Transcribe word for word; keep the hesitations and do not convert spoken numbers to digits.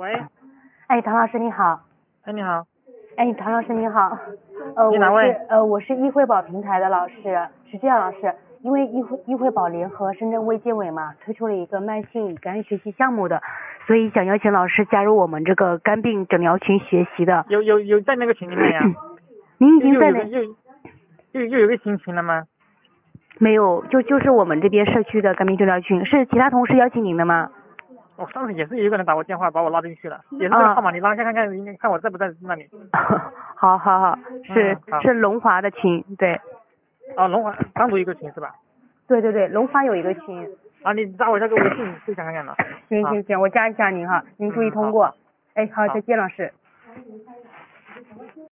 喂， 哎，唐老师你好。 哎，你好。 哎，唐老师你好。呃， 你哪位我是呃我是易惠宝平台的老师，是这样老师，因为易惠易惠宝联合深圳卫健委嘛，推出了一个慢性乙肝学习项目的，所以想邀请老师加入我们这个肝病诊疗群学习的。 有有有在那个群里面呀？ 您已经在那又又有个又又又有个新群了吗？ 没有？就就是我们这边社区的肝病诊疗群，是其他同事邀请您的吗？ 我上次也是有一个人打我电话把我拉进去了，也是这个号码，你拉一下看看，看我在不在那里。 好好好，是、 嗯、好是龙华的群，对。 哦，龙华单独一个群是吧？ 对对对，龙华有一个群。 啊，你加我一下个微信，试一下看看呢。 行行行，我加一下您哈，您注意通过。 嗯、 哎，好， 好再见老师。